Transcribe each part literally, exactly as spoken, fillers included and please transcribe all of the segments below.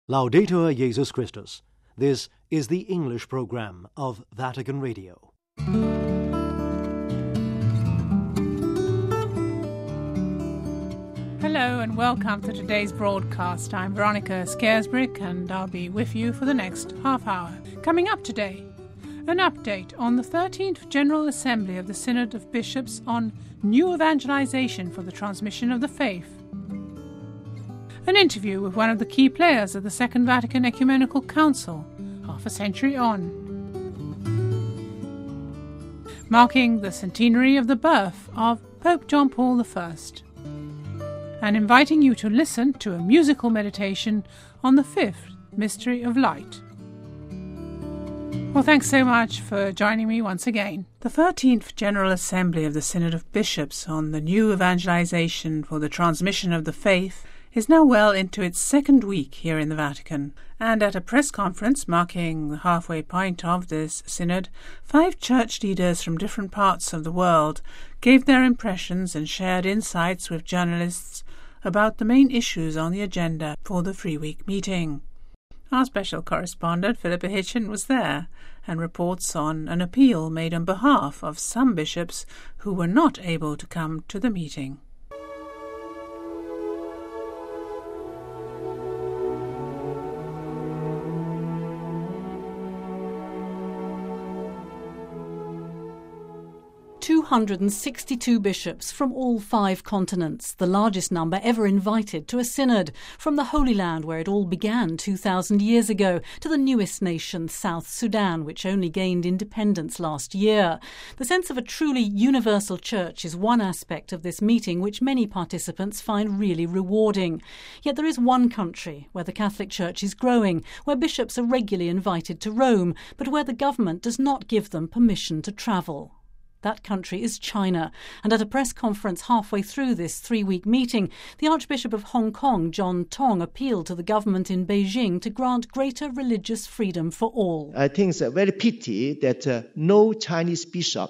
Laudetur Jesus Christus. This is the English program of Vatican Radio. Hello and welcome to today's broadcast. I'm Veronica Scaresbrick and I'll be with you for the next half hour. Coming up today, an update on the thirteenth General Assembly of the Synod of Bishops on new evangelization for the transmission of the faith. An interview with one of the key players of the Second Vatican Ecumenical Council, half a century on. Marking the centenary of the birth of Pope John Paul the First. And inviting you to listen to a musical meditation on the fifth mystery of light. Well, thanks so much for joining me once again. The thirteenth General Assembly of the Synod of Bishops on the new evangelization for the transmission of the faith is now well into its second week here in the Vatican. And at a press conference marking the halfway point of this synod, five church leaders from different parts of the world gave their impressions and shared insights with journalists about the main issues on the agenda for the three-week meeting. Our special correspondent, Philippa Hitchen, was there and reports on an appeal made on behalf of some bishops who were not able to come to the meeting. two hundred sixty-two bishops from all five continents, the largest number ever invited to a synod, from the Holy Land where it all began two thousand years ago, to the newest nation, South Sudan, which only gained independence last year. The sense of a truly universal church is one aspect of this meeting which many participants find really rewarding. Yet there is one country where the Catholic Church is growing, where bishops are regularly invited to Rome, but where the government does not give them permission to travel. That country is China, and at a press conference halfway through this three-week meeting, the Archbishop of Hong Kong, John Tong, appealed to the government in Beijing to grant greater religious freedom for all. I think it's a very pity that uh, no Chinese bishop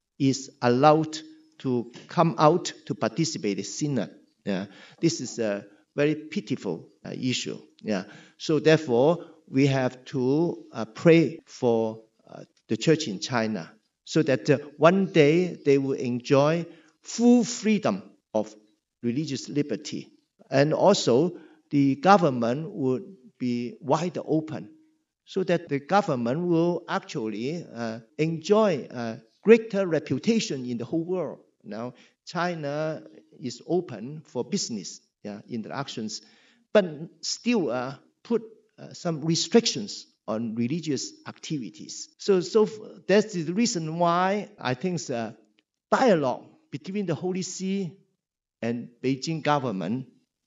is allowed to come out to participate in the synod. Yeah. This is a very pitiful uh, issue. Yeah. So therefore, we have to uh, pray for uh, the church in China, so that uh, one day they will enjoy full freedom of religious liberty. And also the government would be wide open, so that the government will actually uh, enjoy a greater reputation in the whole world. Now, China is open for business yeah, interactions, but still uh, put uh, some restrictions on religious activities. So, so that's the reason why I think the dialogue between the Holy See and Beijing government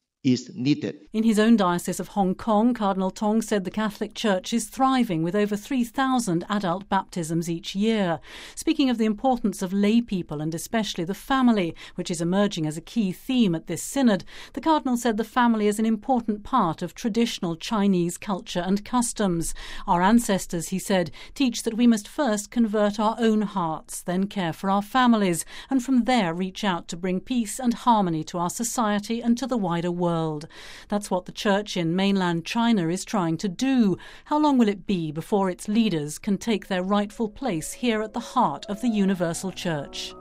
is needed. In his own diocese of Hong Kong, Cardinal Tong said the Catholic Church is thriving with over three thousand adult baptisms each year. Speaking of the importance of lay people and especially the family, which is emerging as a key theme at this synod, the Cardinal said the family is an important part of traditional Chinese culture and customs. Our ancestors, he said, teach that we must first convert our own hearts, then care for our families, and from there reach out to bring peace and harmony to our society and to the wider world. World. That's what the church in mainland China is trying to do. How long will it be before its leaders can take their rightful place here at the heart of the universal church?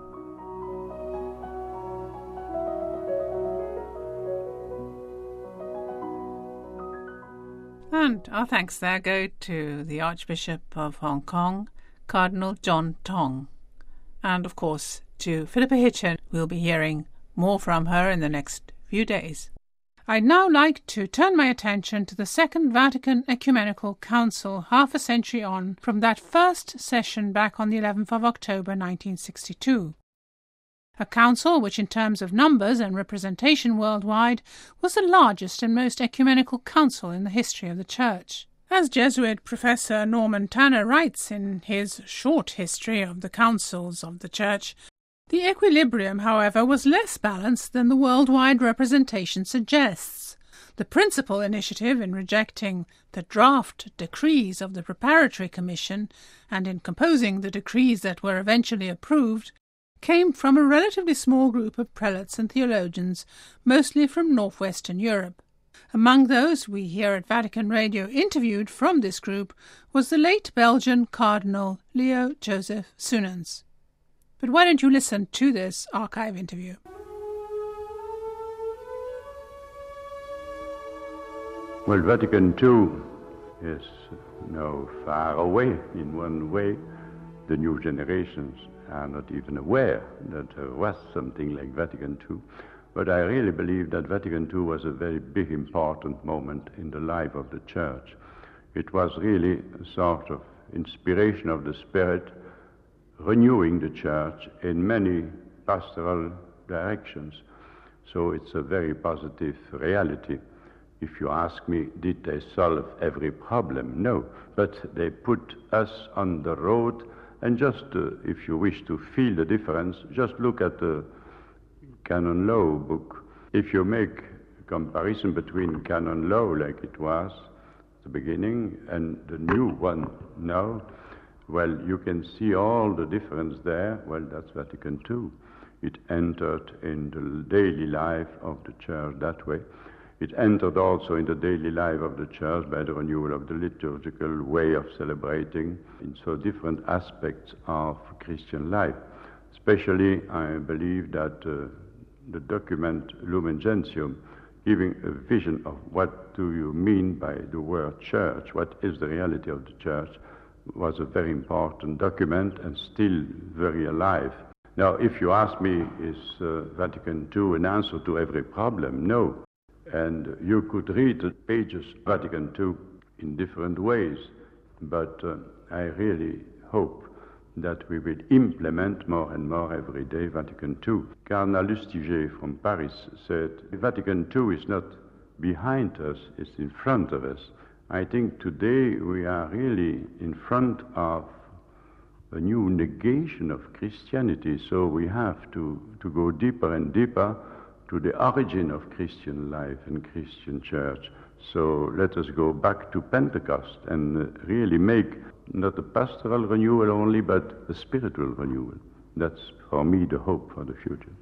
And our thanks there go to the Archbishop of Hong Kong, Cardinal John Tong. And of course to Philippa Hitchen. We'll be hearing more from her in the next few days. I'd now like to turn my attention to the Second Vatican Ecumenical Council, half a century on from that first session back on the eleventh of October nineteen sixty-two. A council which in terms of numbers and representation worldwide was the largest and most ecumenical council in the history of the Church. As Jesuit Professor Norman Tanner writes in his short history of the councils of the Church, the equilibrium, however, was less balanced than the worldwide representation suggests. The principal initiative in rejecting the draft decrees of the Preparatory Commission and in composing the decrees that were eventually approved came from a relatively small group of prelates and theologians, mostly from northwestern Europe. Among those we here at Vatican Radio interviewed from this group was the late Belgian Cardinal Leo Joseph Suenens. But why don't you listen to this archive interview? Well, Vatican two is now far away in one way. The new generations are not even aware that there was something like Vatican two. But I really believe that Vatican two was a very big, important moment in the life of the Church. It was really a sort of inspiration of the Spirit, renewing the Church in many pastoral directions. So it's a very positive reality. If you ask me, did they solve every problem? No, but they put us on the road, and just, uh, if you wish to feel the difference, just look at the Canon Law book. If you make a comparison between Canon Law, like it was at the beginning, and the new one now, well, you can see all the difference there. Well, that's Vatican two. It entered in the daily life of the Church that way. It entered also in the daily life of the Church by the renewal of the liturgical way of celebrating in so different aspects of Christian life. Especially, I believe that uh, the document Lumen Gentium, giving a vision of what do you mean by the word Church, what is the reality of the Church, was a very important document and still very alive. Now, if you ask me, is uh, Vatican two an answer to every problem? No. And you could read the pages of Vatican two in different ways, but uh, I really hope that we will implement more and more every day Vatican two. Cardinal Lustiger from Paris said, Vatican two is not behind us, it's in front of us. I think today we are really in front of a new negation of Christianity, so we have to, to go deeper and deeper to the origin of Christian life and Christian church. So let us go back to Pentecost and uh, really make not a pastoral renewal only, but a spiritual renewal. That's, for me, the hope for the future.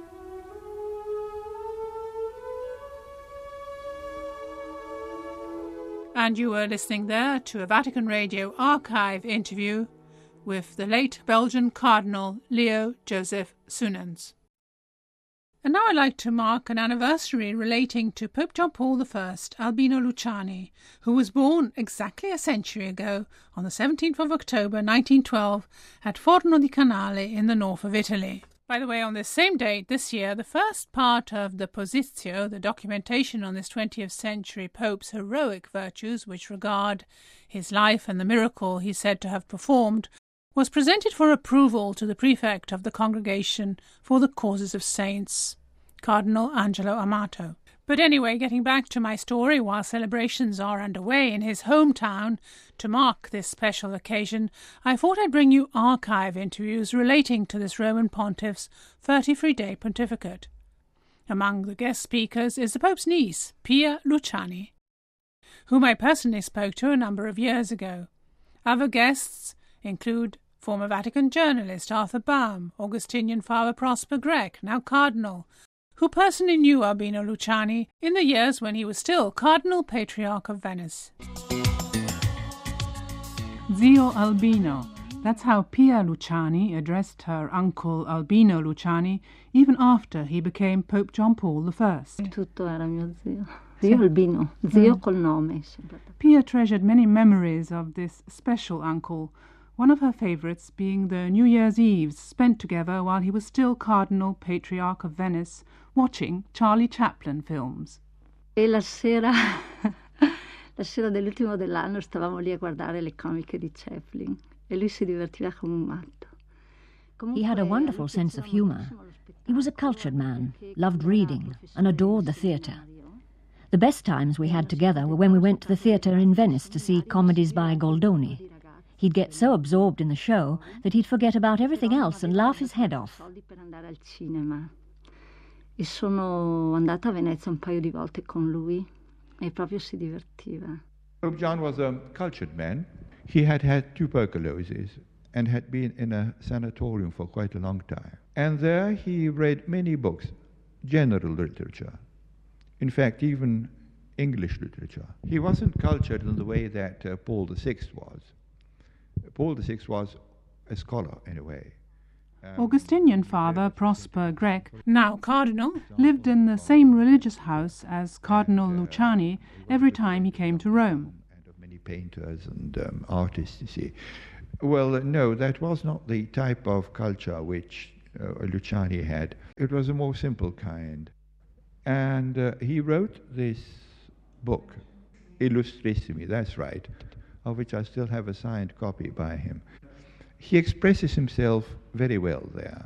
And you were listening there to a Vatican Radio archive interview with the late Belgian Cardinal Leo Joseph Suenens. And now I'd like to mark an anniversary relating to Pope John Paul the First, Albino Luciani, who was born exactly a century ago on the seventeenth of October nineteen twelve at Forno di Canale in the north of Italy. By the way, on this same date this year, the first part of the Positio, the documentation on this twentieth century Pope's heroic virtues which regard his life and the miracle he's said to have performed, was presented for approval to the prefect of the Congregation for the Causes of Saints, Cardinal Angelo Amato. But anyway, getting back to my story, while celebrations are underway in his hometown to mark this special occasion, I thought I'd bring you archive interviews relating to this Roman Pontiff's thirty-three day pontificate. Among the guest speakers is the Pope's niece, Pia Luciani, whom I personally spoke to a number of years ago. Other guests include former Vatican journalist Arthur Baum, Augustinian Father Prosper Grech, now Cardinal, who personally knew Albino Luciani in the years when he was still Cardinal Patriarch of Venice. Zio Albino. That's how Pia Luciani addressed her uncle Albino Luciani even after he became Pope John Paul the First. Tutto era mio zio. Zio Albino, zio col nome. Pia treasured many memories of this special uncle, one of her favourites being the New Year's Eves spent together while he was still Cardinal Patriarch of Venice, watching Charlie Chaplin films. E la sera, la sera dell'ultimo dell'anno stavamo lì a guardare le comiche di Chaplin e lui si divertiva come un matto. He had a wonderful sense of humour. He was a cultured man, loved reading, and adored the theatre. The best times we had together were when we went to the theatre in Venice to see comedies by Goldoni. He'd get so absorbed in the show that he'd forget about everything else and laugh his head off. E sono andata a Venezia un paio di volte con lui e proprio si divertiva. Pope John was a cultured man. He had had tuberculosis and had been in a sanatorium for quite a long time. And there he read many books, general literature. In fact, even English literature. He wasn't cultured in the way that uh, Paul the Sixth was. Paul the Sixth was a scholar in a way. Um, Augustinian Father Prosper Grech, now Cardinal, lived in the same religious house as Cardinal Luciani every time he came to Rome. And of many painters and um, artists, you see. Well, uh, no, that was not the type of culture which uh, Luciani had. It was a more simple kind. And uh, he wrote this book, Illustrissimi, that's right, of which I still have a signed copy by him. He expresses himself very well there,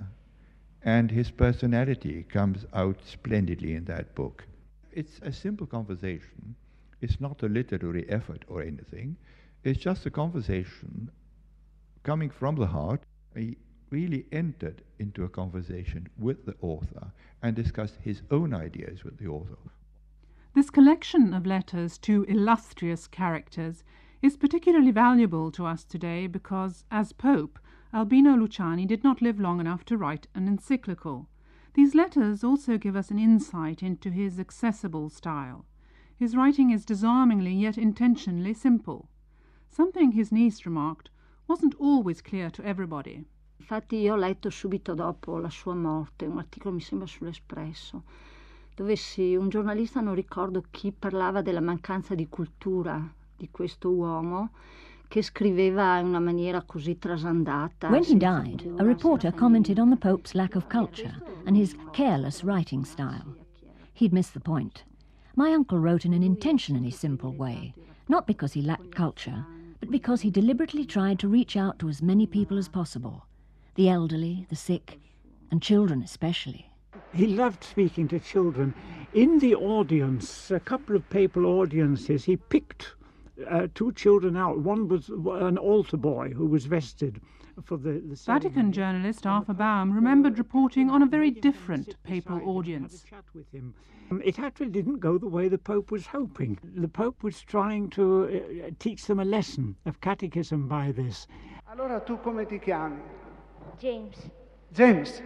and his personality comes out splendidly in that book. It's a simple conversation. It's not a literary effort or anything. It's just a conversation coming from the heart. He really entered into a conversation with the author and discussed his own ideas with the author. This collection of letters to illustrious characters is particularly valuable to us today because, as Pope, Albino Luciani did not live long enough to write an encyclical. These letters also give us an insight into his accessible style. His writing is disarmingly yet intentionally simple. Something his niece remarked wasn't always clear to everybody. Infatti io ho letto subito dopo la sua morte un articolo, mi sembra, sull'Espresso, dove si, un giornalista, non ricordo chi, parlava della mancanza di cultura di questo uomo che scriveva in una maniera così trasandata. When he died, a reporter commented on the Pope's lack of culture and his careless writing style. He'd missed the point. My uncle wrote in an intentionally simple way, not because he lacked culture, but because he deliberately tried to reach out to as many people as possible, the elderly, the sick, and children especially. He loved speaking to children. In the audience, a couple of papal audiences, he picked uh, two children out. One was an altar boy who was vested for the, the Vatican journalist Arthur Baum remembered reporting on a very different papal audience. Had a chat with him. Um, it actually didn't go the way the Pope was hoping. The Pope was trying to uh, teach them a lesson of catechism by this. Allora tu come ti chiami? James. James.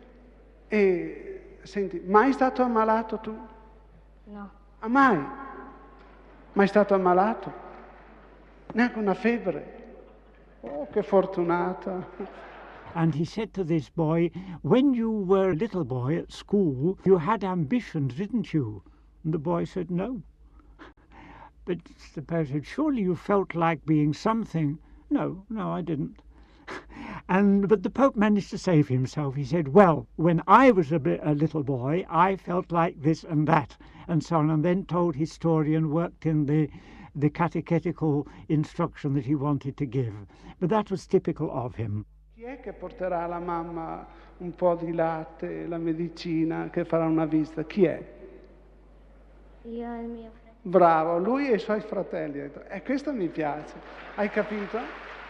E senti, mai stato ammalato tu? No. Ah, mai? Mai stato ammalato? Neanche una febbre? Oh, che fortunata. And he said to this boy, when you were a little boy at school, you had ambitions, didn't you? And the boy said, no. But the Pope said, surely you felt like being something. No, no, I didn't. And but the Pope managed to save himself. He said, well, when I was a, bit, a little boy, I felt like this and that, and so on, and then told his story and worked in the, the catechetical instruction that he wanted to give. But that was typical of him. Chi è che porterà alla mamma un po' di latte, la medicina, che farà una visita? Chi è? Io e il mio fratello. Bravo, lui e i suoi fratelli. E questo mi piace. Hai capito?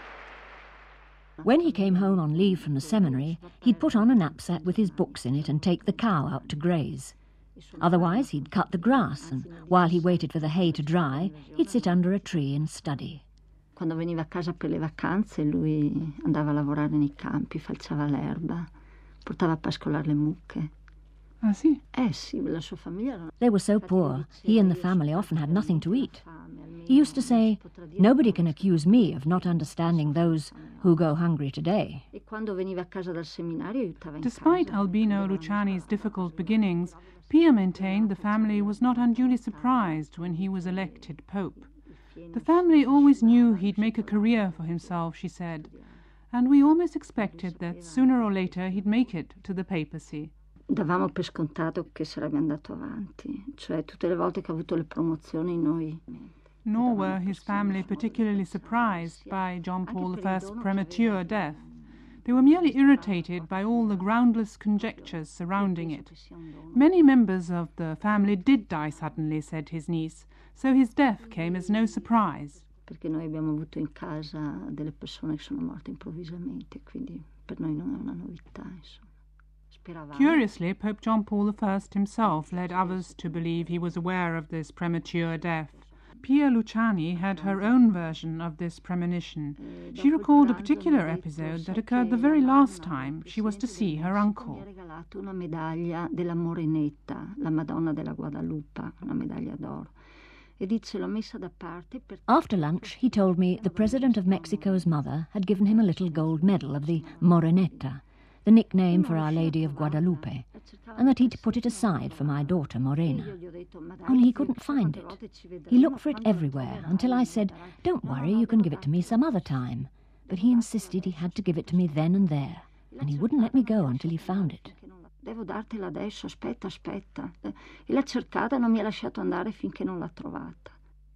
When he came home on leave from the seminary, he'd put on a knapsack with his books in it and take the cow out to graze. Otherwise, he'd cut the grass, and while he waited for the hay to dry, he'd sit under a tree and study. Quando veniva a casa per le vacanze, lui andava a lavorare nei campi, falciava l'erba, portava a pascolare le mucche. Ah, sì? Eh sì, la sua famiglia era... They were so poor, he and the family often had nothing to eat. He used to say, nobody can accuse me of not understanding those who go hungry today. E quando veniva a casa dal seminario aiutava in Despite casa. Albino Luciani's difficult beginnings, Pia maintained the family was not unduly surprised when he was elected Pope. The family always knew he'd make a career for himself, she said, and we almost expected that sooner or later he'd make it to the papacy. Davamo per scontato che sarebbe andato avanti, cioè tutte le volte che ha avuto le promozioni noi... Nor were his family particularly surprised by John Paul the First's premature death. They were merely irritated by all the groundless conjectures surrounding it. Many members of the family did die suddenly, said his niece, so his death came as no surprise. Perché noi abbiamo avuto in casa delle persone che sono morte improvvisamente, quindi per noi non è una novità, insomma. Curiously, Pope John Paul the First himself led others to believe he was aware of this premature death. Pia Luciani had her own version of this premonition. She recalled a particular episode that occurred the very last time she was to see her uncle. Mi ha regalato una medaglia della Morenetta, la Madonna della Guadalupe, una medaglia d'oro. After lunch, he told me the President of Mexico's mother had given him a little gold medal of the Moreneta, the nickname for Our Lady of Guadalupe, and that he'd put it aside for my daughter Morena. Only he couldn't find it. He looked for it everywhere until I said, "Don't worry, you can give it to me some other time." But he insisted he had to give it to me then and there, and he wouldn't let me go until he found it. Devo dartela adesso, aspetta, aspetta. E l'ha cercata e non mi ha lasciato andare finché non l'ha trovata.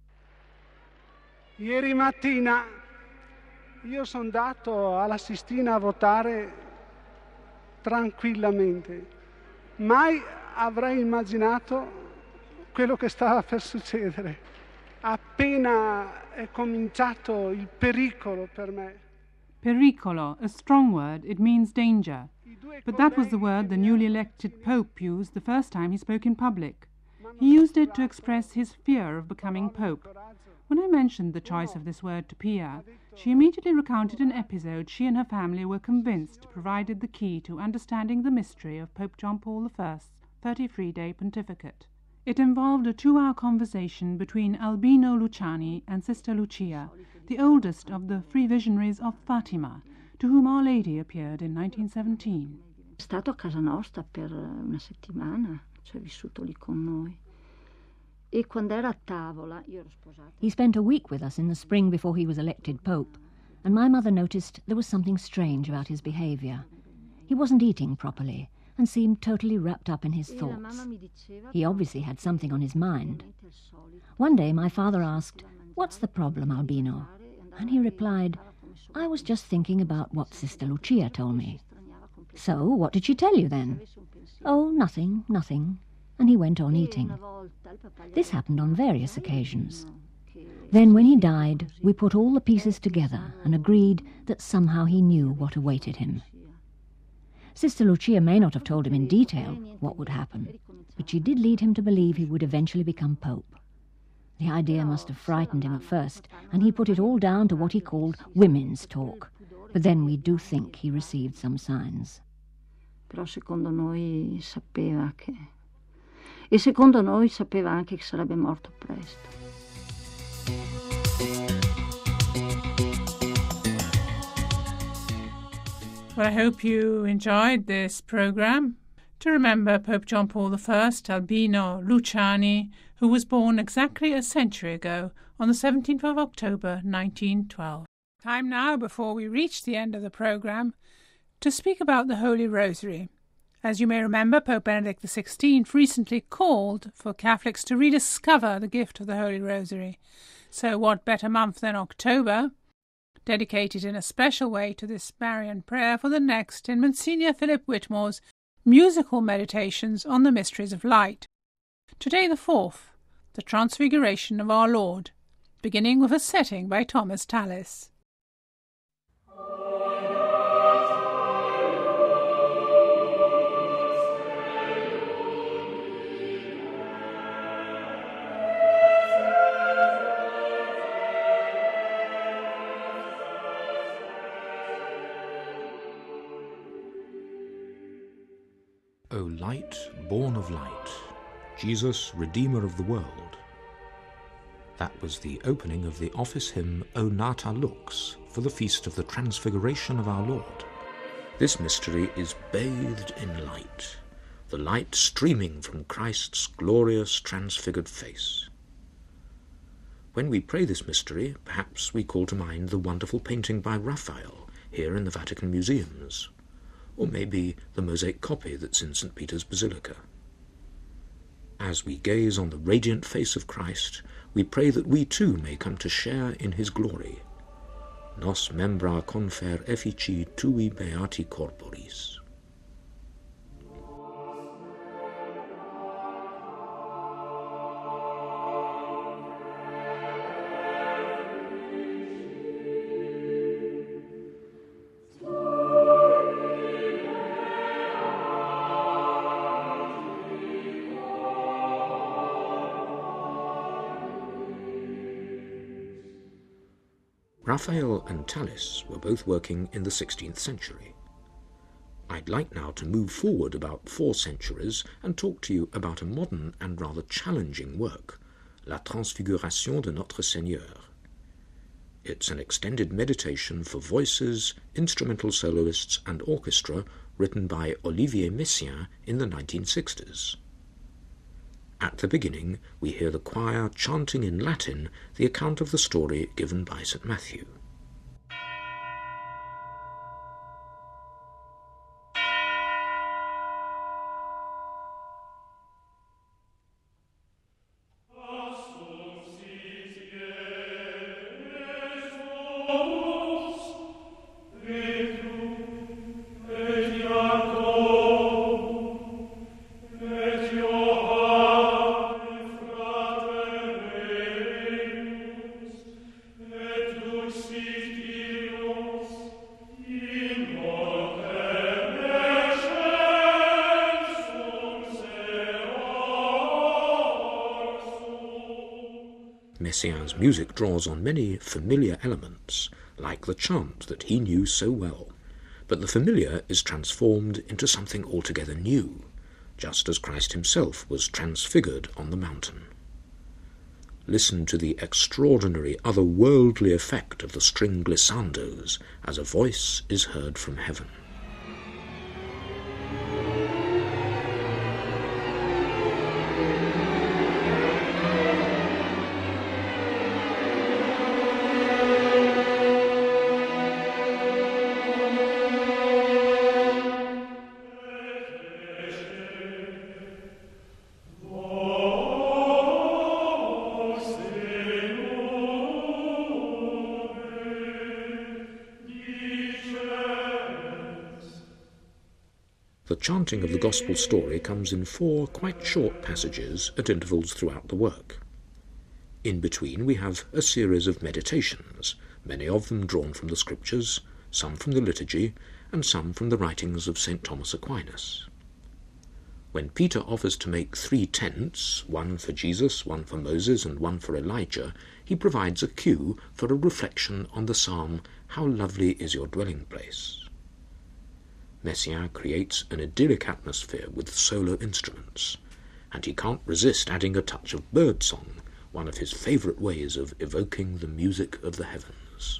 Ieri mattina io sono andato alla Sistina a votare tranquillamente. Mai avrei immaginato quello che stava per succedere. Appena è cominciato il pericolo per me. Pericolo, a strong word, it means danger. But that was the word the newly elected Pope used the first time he spoke in public. He used it to express his fear of becoming Pope. When I mentioned the choice of this word to Pia, she immediately recounted an episode she and her family were convinced provided the key to understanding the mystery of Pope John Paul the First's thirty-three day pontificate. It involved a two-hour conversation between Albino Luciani and Sister Lucia, the oldest of the three visionaries of Fatima, to whom Our Lady appeared in nineteen seventeen. È stato a casa nostra per una settimana, cioè vissuto lì con noi. E quando era a tavola, io ero sposata. He spent a week with us in the spring before he was elected Pope, and my mother noticed there was something strange about his behaviour. He wasn't eating properly and seemed totally wrapped up in his thoughts. He obviously had something on his mind. One day my father asked, "What's the problem, Albino?" And he replied, "I was just thinking about what Sister Lucia told me." "So, what did she tell you then?" "Oh, nothing, nothing." And he went on eating. This happened on various occasions. Then when he died, we put all the pieces together and agreed that somehow he knew what awaited him. Sister Lucia may not have told him in detail what would happen, but she did lead him to believe he would eventually become Pope. The idea must have frightened him at first, and he put it all down to what he called women's talk. But then we do think he received some signs. Però secondo noi sapeva che... E secondo noi sapeva anche che sarebbe morto presto. Well, I hope you enjoyed this programme. To remember Pope John Paul the First, Albino Luciani, who was born exactly a century ago on the seventeenth of October nineteen twelve. Time now, before we reach the end of the programme, to speak about the Holy Rosary. As you may remember, Pope Benedict the sixteenth recently called for Catholics to rediscover the gift of the Holy Rosary. So what better month than October, dedicated in a special way to this Marian prayer for the next in Monsignor Philip Whitmore's musical meditations on the mysteries of light. Today the fourth, the Transfiguration of our Lord, beginning with a setting by Thomas Tallis. O light, born of light, Jesus, Redeemer of the world. That was the opening of the office hymn O Nata Lux for the Feast of the Transfiguration of our Lord. This mystery is bathed in light, the light streaming from Christ's glorious transfigured face. When we pray this mystery, perhaps we call to mind the wonderful painting by Raphael here in the Vatican Museums, or maybe the mosaic copy that's in Saint Peter's Basilica. As we gaze on the radiant face of Christ, we pray that we too may come to share in his glory. Nos membra confer effici tui beati corporis. Raphael and Tallis were both working in the sixteenth century. I'd like now to move forward about four centuries and talk to you about a modern and rather challenging work, La Transfiguration de Notre Seigneur. It's an extended meditation for voices, instrumental soloists and orchestra written by Olivier Messiaen in the nineteen sixties. At the beginning, we hear the choir chanting in Latin the account of the story given by Saint Matthew. Messiaen's music draws on many familiar elements, like the chant that he knew so well, but the familiar is transformed into something altogether new, just as Christ himself was transfigured on the mountain. Listen to the extraordinary otherworldly effect of the string glissandos as a voice is heard from heaven. The chanting of the Gospel story comes in four quite short passages at intervals throughout the work. In between we have a series of meditations, many of them drawn from the Scriptures, some from the liturgy, and some from the writings of Saint Thomas Aquinas. When Peter offers to make three tents, one for Jesus, one for Moses, and one for Elijah, he provides a cue for a reflection on the psalm, "How lovely is your dwelling place." Messiaen creates an idyllic atmosphere with solo instruments, and he can't resist adding a touch of birdsong, one of his favourite ways of evoking the music of the heavens.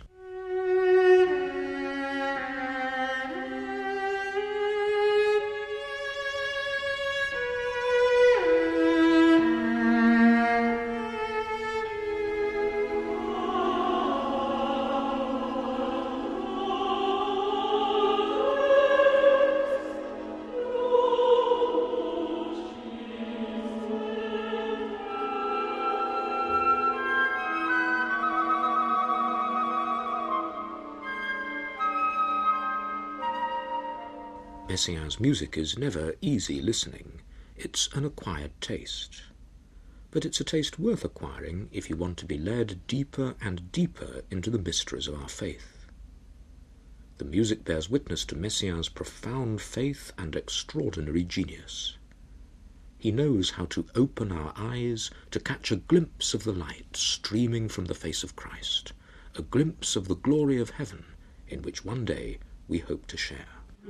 Messiaen's music is never easy listening. It's an acquired taste. But it's a taste worth acquiring if you want to be led deeper and deeper into the mysteries of our faith. The music bears witness to Messiaen's profound faith and extraordinary genius. He knows how to open our eyes to catch a glimpse of the light streaming from the face of Christ, a glimpse of the glory of heaven in which one day we hope to share.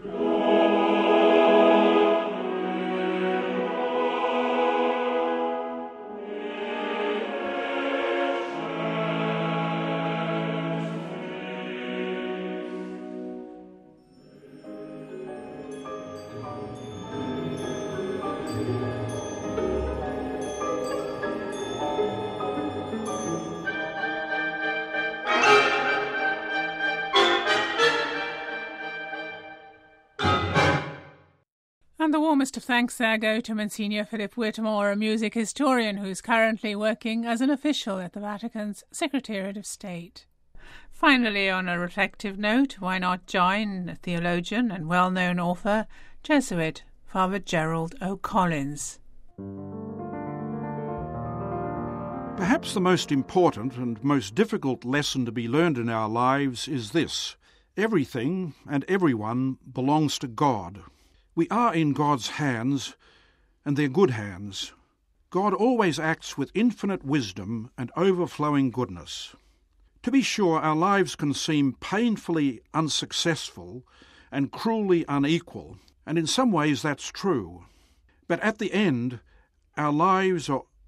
And the warmest of thanks there go to Monsignor Philip Whittemore, a music historian who's currently working as an official at the Vatican's Secretariat of State. Finally, on a reflective note, why not join a theologian and well-known author, Jesuit Father Gerald O'Collins. Perhaps the most important and most difficult lesson to be learned in our lives is this: everything and everyone belongs to God. We are in God's hands, and they're good hands. God always acts with infinite wisdom and overflowing goodness. To be sure, our lives can seem painfully unsuccessful and cruelly unequal, and in some ways that's true. But at the end, our lives are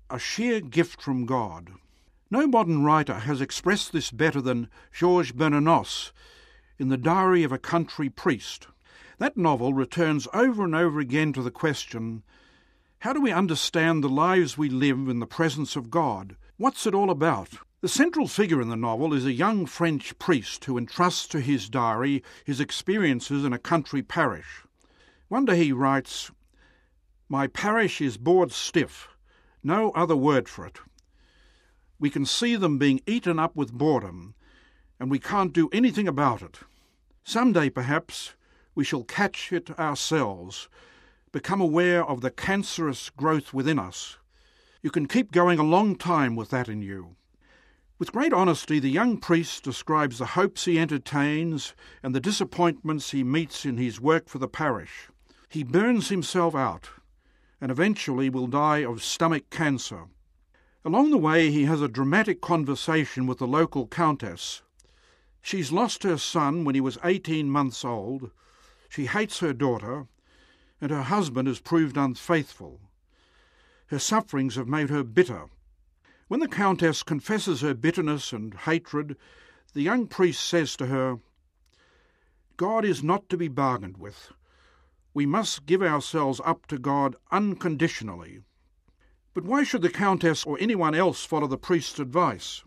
a sheer gift from God. No modern writer has expressed this better than Georges Bernanos in The Diary of a Country Priest. That novel returns over and over again to the question, how do we understand the lives we live in the presence of God? What's it all about? The central figure in the novel is a young French priest who entrusts to his diary his experiences in a country parish. One day he writes, "My parish is bored stiff, no other word for it. We can see them being eaten up with boredom, and we can't do anything about it. Some day, perhaps, we shall catch it ourselves, become aware of the cancerous growth within us. You can keep going a long time with that in you." With great honesty, the young priest describes the hopes he entertains and the disappointments he meets in his work for the parish. He burns himself out and eventually will die of stomach cancer. Along the way, he has a dramatic conversation with the local countess. She's lost her son when he was eighteen months old. She hates her daughter, and her husband has proved unfaithful. Her sufferings have made her bitter. When the countess confesses her bitterness and hatred, the young priest says to her, "God is not to be bargained with. We must give ourselves up to God unconditionally." But why should the countess or anyone else follow the priest's advice?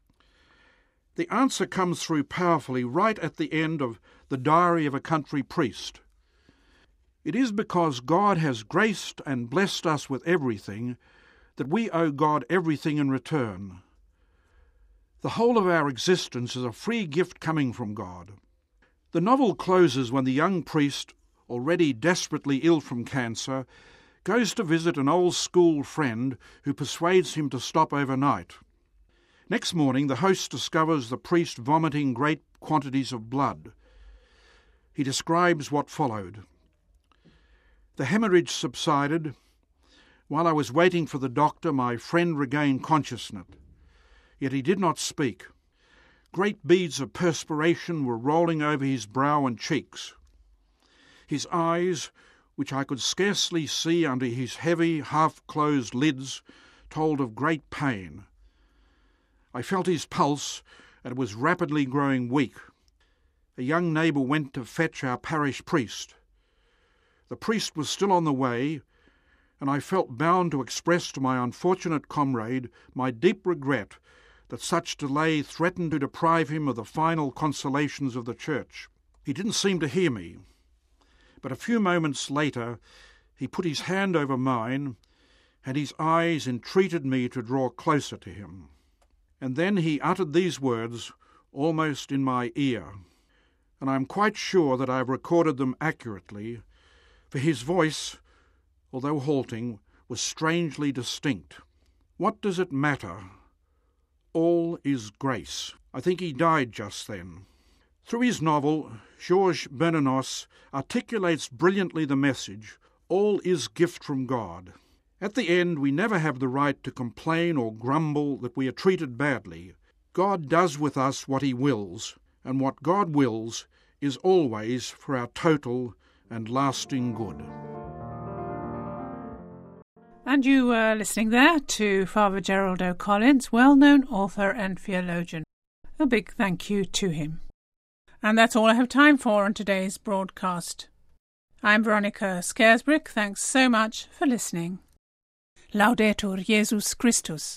The answer comes through powerfully right at the end of The Diary of a Country Priest. It is because God has graced and blessed us with everything that we owe God everything in return. The whole of our existence is a free gift coming from God. The novel closes when the young priest, already desperately ill from cancer, goes to visit an old school friend who persuades him to stop overnight. Next morning, the host discovers the priest vomiting great quantities of blood. He describes what followed. "The hemorrhage subsided. While I was waiting for the doctor, my friend regained consciousness. Yet he did not speak. Great beads of perspiration were rolling over his brow and cheeks. His eyes, which I could scarcely see under his heavy, half-closed lids, told of great pain. I felt his pulse, and it was rapidly growing weak. A young neighbour went to fetch our parish priest. The priest was still on the way, and I felt bound to express to my unfortunate comrade my deep regret that such delay threatened to deprive him of the final consolations of the church. He didn't seem to hear me, but a few moments later he put his hand over mine, and his eyes entreated me to draw closer to him. And then he uttered these words almost in my ear, and I am quite sure that I have recorded them accurately, for his voice, although halting, was strangely distinct. "What does it matter? All is grace." I think he died just then. Through his novel, Georges Bernanos articulates brilliantly the message, all is gift from God. At the end, we never have the right to complain or grumble that we are treated badly. God does with us what he wills, and what God wills is always for our total and lasting good. And you were listening there to Father Gerald O'Collins, well-known author and theologian. A big thank you to him. And that's all I have time for on today's broadcast. I'm Veronica Scaresbrick. Thanks so much for listening. Laudetur Jesus Christus.